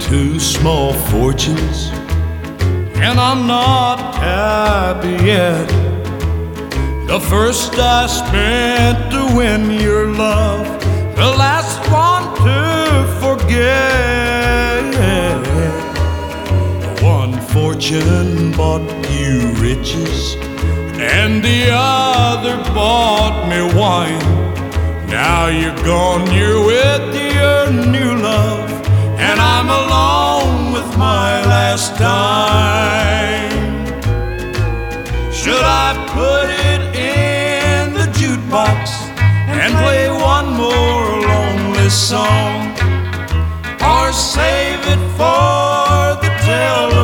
two small fortunes, and I'm not happy yet. The first I spent to win your love, the last one to forget. One fortune bought you riches, and the other bought me wine. Now you're gone, you're with your new love, and I'm alone with my last dime. Should I put it in the jukebox and play one more lonely song, or save it for the telephone